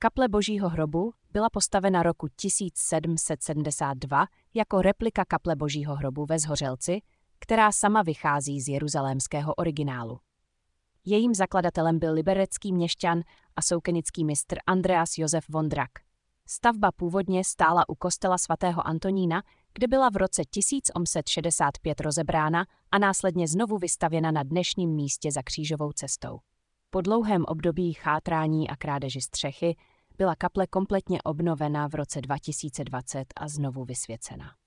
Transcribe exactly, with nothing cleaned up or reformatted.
Kaple Božího hrobu byla postavena roku tisíc sedm set sedmdesát dva jako replika kaple Božího hrobu ve Zhořelci, která sama vychází z jeruzalémského originálu. Jejím zakladatelem byl liberecký měšťan a soukenický mistr Andreas Josef Vondrak. Stavba původně stála u kostela svatého Antonína, kde byla v roce tisíc osm set šedesát pět rozebrána a následně znovu vystavěna na dnešním místě za Křížovou cestou. Po dlouhém období chátrání a krádeži střechy byla kaple kompletně obnovena v roce dva tisíce dvacet a znovu vysvěcena.